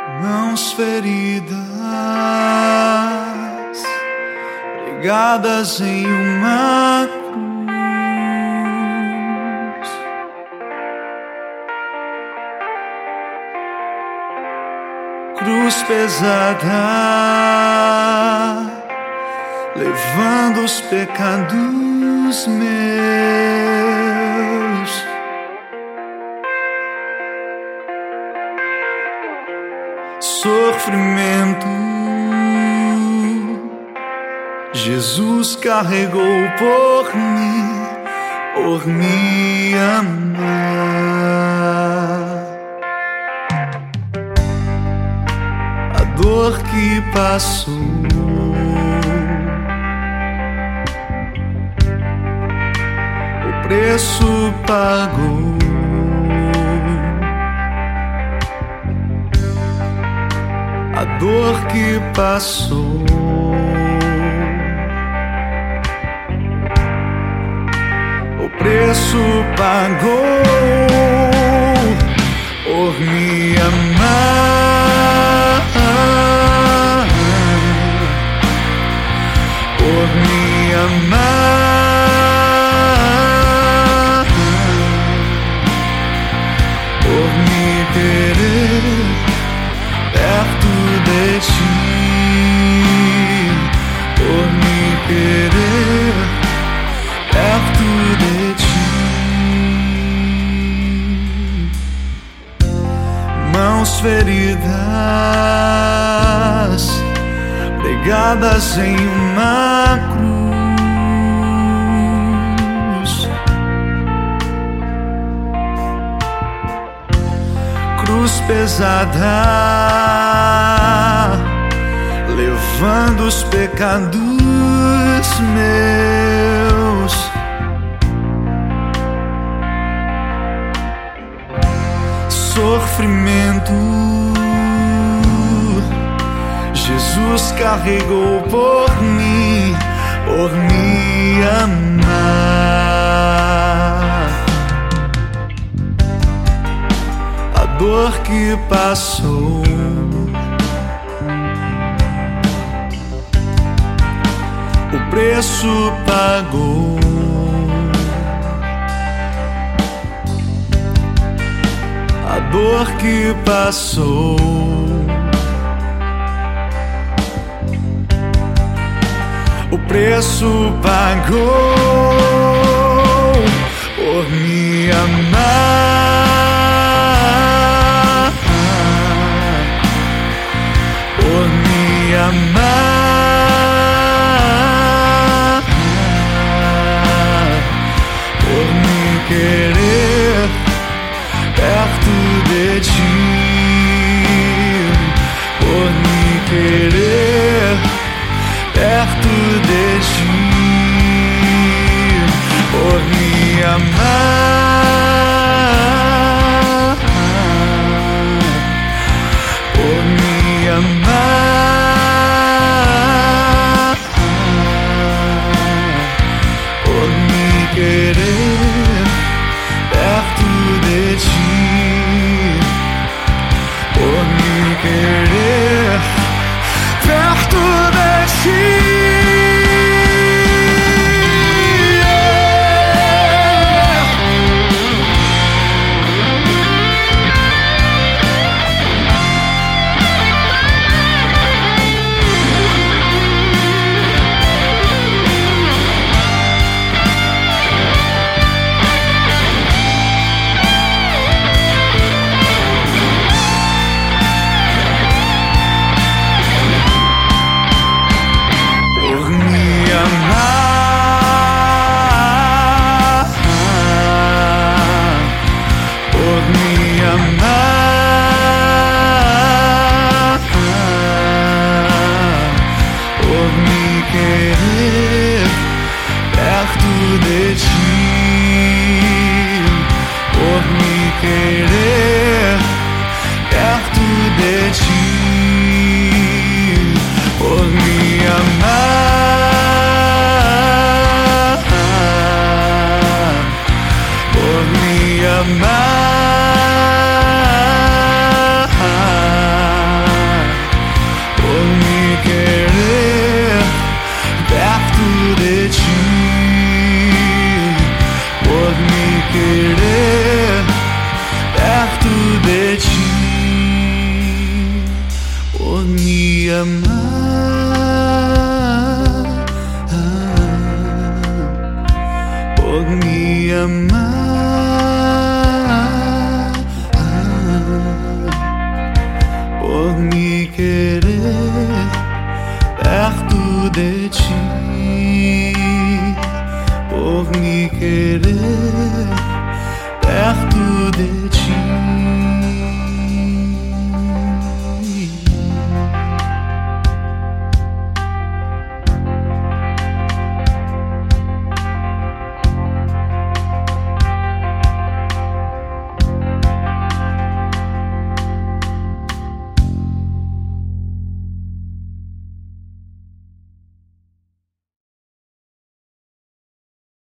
Mãos feridas, pregadas em uma cruz, cruz pesada, levando os pecados meus. Sofrimento, Jesus carregou por me amar. A dor que passou, o preço pagou. A dor que passou, o preço pagou por me amar, por me amar, por me querer perto de ti, por me querer perto de ti. Mãos feridas, pregadas em uma cruz pesada, levando os pecados meus. Sofrimento, Jesus carregou por me amar. A dor que passou, o preço pagou. A dor que passou, o preço pagou por me amar, por me amar, por me querer perto de ti, por me querer perto de ti, por me amar, de ti.